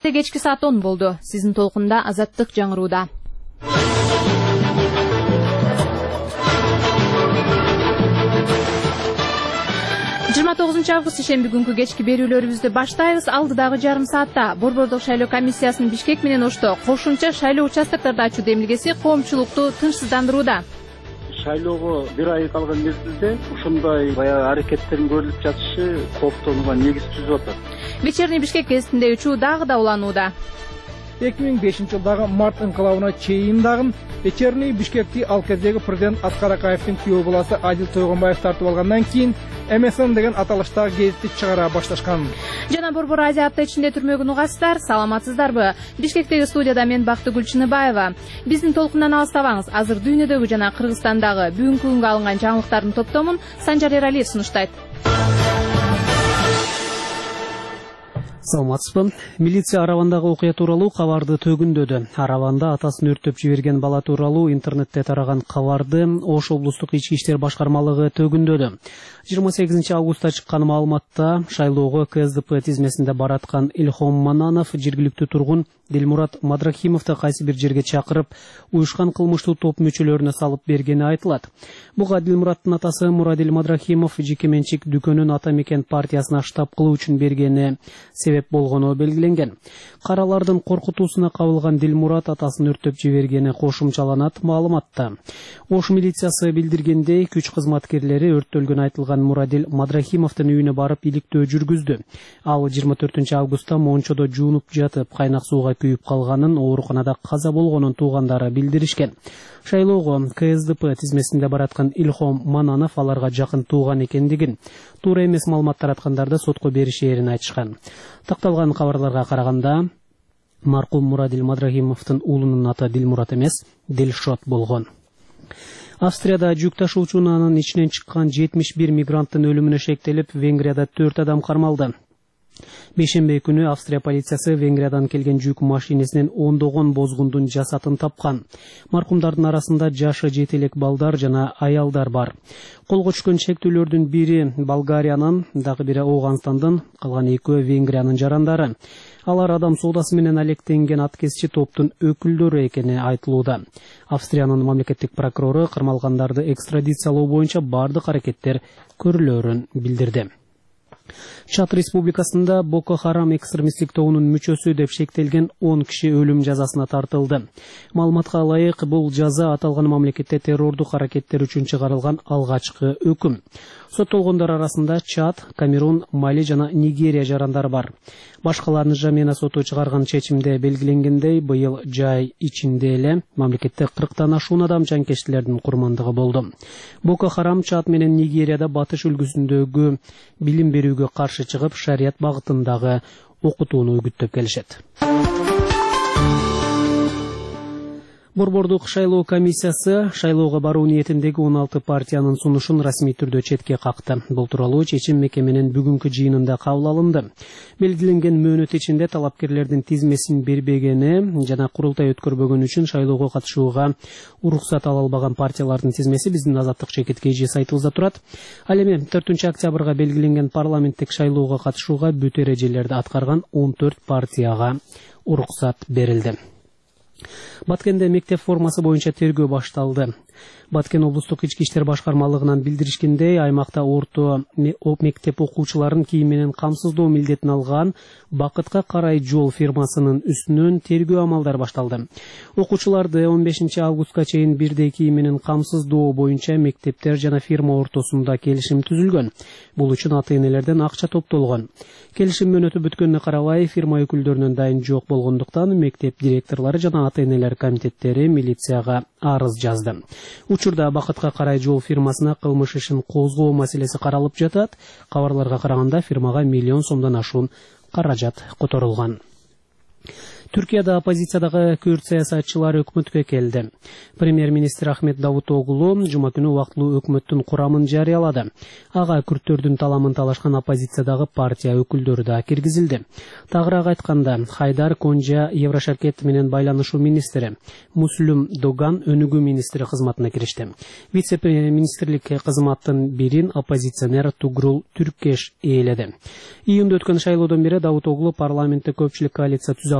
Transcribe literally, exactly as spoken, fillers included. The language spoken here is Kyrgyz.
Кечки саат он болду. Сиздин толкунда Азаттык жаңырууда. жыйырма тогузунчу август ишемби күнкү кечки берүүлөрүбүздү баштайбыз. Алдыдагы жарым саатта Борбордук шайлоо комиссиясынын Бишкек менен Ошто кошумча шайлоо участокторду ачуу демилгеси коомчулукту тынчсыздандырууда. Шайлоого бир ай калган мезгилде ушундай баягы аракеттердин көрүлүп жатышы кооптонууга негиз түзүп атат. Вечерний Бишкек гезитинде учуу дагы да уланууда. эки миң бешинчи жылдагы март инкылабына чейин дагы вечерний Бишкекти ал кездеги президент Аскар Акаевдин күйөө баласы Адил Тойгонбаев тартып алгандан кийин эм эс эн деген аталыштагы гезитти чыгара башташкан. Жана Борбор Азия апта ичинде түрмөгүн угасыздар. Саламатсыздарбы? Бишкектеги студияда мен Бактыгүл Чыныбаева. Биздин толкундан алыстабаңыз. Азыр дүйнөдөгү жана Кыргызстандагы бүгүнкү күнгө алынган жаңылыктардын топтомун Санжар Эралиев сунуштайт. Саламатсызбы? Милиция Аравандагы окуя тууралуу кабарды төгүндөдү. Араванда атасын өрттөп жиберген бала тууралуу интернетте тараган кабарды Ош облустук ички иштер башкармалыгы төгүндөдү. жыйырма сегизинчи августта чыккан маалыматта шайлоого ка эс дэ пэ тизмесинде бараткан Илхом Мананов жергиликтүү тургун Дилмурат Мадрахимовду кайсы бир жерге чакырып, уюшкан кылмыштуу топ мүчөлөрүнө салып бергени айтылат. Буга Дилмураттын атасы Мурадил Мадрахимов жеке менчик дүкөнүн Ата Мекен партиясына штаб кылуу үчүн бергени себеп болгону белгиленген. Каралардын коркутуусуна кабылган Дилмурат атасын өрттөп жибергени кошумчаланат маалыматта. Ош милициясы билдиргендей, күч кызматкерлери өрттөлгөн айтылган Мурадил Мадрахимовдун үйүнө барып иликтөө жүргүздү. Ал жыйырма төртүнчү августта Мончодо жуунуп жатып, кайнак сууга күйүп калганын, ооруканада каза болгонун туугандары билдиришкен. Шайлоого ка эс дэ пэ тизмесинде бараткан Илхом Мананов аларга жакын тууган экендигин, туура эмес маалымат тараткандарды сотко беришээрин айтышкан. Такталган кабарларга караганда, маркум Мурадил Мадрахимовдун уулунун аты Дилмурат эмес, Дилшот болгон. Австрияда жүк ташуучунун ичинен чыккан жетимиш бир мигранттын өлүмүнө шектелип, Венгрияда төрт адам кармалды. Бейшембе күнү Австрия полициясы Венгриядан келген жүк машинесинен ондогон бозгундун жасатын тапкан. Маркумдардын арасында жашы жети элек балдар жана аялдар бар. Колго түшкөн чектүүлөрдүн бири Болгариянын, дагы бири Ооганстандын, калган экөө Венгриянын жарандары. Алар адам соодасы менен алектенген аткезчи топтун өкүлдөрү экени айтылууда. Австриянын мамлекеттик прокурору кармалгандарды экстрадициялоо боюнча бардык аракеттер көрүлөөрүн билдирди. Чад Республикасында Боко Харам экстремисттик тобунун мүчөсү деп шектелген он киши өлүм жазасына тартылды. Маалыматка ылайык, бул жаза аталган мамлекетте террордук аракеттер үчүн чыгарылган алгачкы өкүм. Соттолгондор арасында Чад, Камерун, Мали жана Нигерия жарандары бар. Башкаларынын жамена соту чыгарган чечимде белгиленгендей, быйыл жай ичинде эле мамлекетте кырктан ашуун адам жанкечтилердин курмандыгы болду. Боко Харам Чад менен Нигерияда батыш үлгүсүндөгү билим берүүгө каршы чыгып, шарият багытындагы окутууну үгүттөп келишет. Борбордук шайлоо комиссиясы шайлоого баруу ниетиндеги он алты партиянын сунушун расмий түрдө четке какты. Бул тууралуу чечим мекеменин бүгүнкү жыйынында кабыл алынды. Белгиленген мөөнөт ичинде талапкерлердин тизмесин бербегени жана курултай өткөрбөгөн үчүн шайлоого катышууга уруксат ала албаган партиялардын тизмеси биздин Азаттык Чекит Кейжи сайтыбызда турат. Ал эми төртүнчү октябрга белгиленген парламенттик шайлоого катышууга бүт эрежелерди аткарган он төрт партияга уруксат берилди. Баткенде мектеп формасы боюнча тергөө башталды. Баткен облустук ички иштер башкармалыгынан билдиришкендей, аймакта орто мектеп окуучуларын кийим менен камсыздоо милдетин алган Бакытка карай жол фирмасынын үстүнөн тергөө амалдары башталды. Окуучуларды он бешинчи августка чейин бирдей кийим менен камсыздоо боюнча мектептер жана фирма ортосунда келишим түзүлгөн. Бул үчүн ата-энелерден акча топтолгон. Келишим мөөнөтү бүткөнүнө карабай, фирма өкүлдөрүнөн дайын жок болгондуктан мектеп директорлору жана ата-энелер комитеттери милицияга арыз жазды. Учурда Бакытка карай жол фирмасына кылмыш ишин козгоо маселеси каралып жатат. Кабарларга караганда фирмага миллион сомдон ашуун каражат которулган. Түркияда оппозициядагы күрд саясатчылар өкмөткө келди. Премьер-министр Ахмет Давутоглу жума күнү убактылуу өкмөттүн курамын жарыялады. Ага күрдтөрдүн таламын талашкан оппозициядагы партия өкүлдөрү да киргизилди. Тагыраак айтканда, Хайдар Конжа Еврошаркет менен байланышуу министри, Муслюм Доган өнүгүү министри кызматына киришти. Вице-министрлик кызматтын бирин оппозиционер Тугрул Түркеш ээледи. Июнда өткөн шайлоодон бери Давутоглу парламентте көпчүлүк коалиция түзө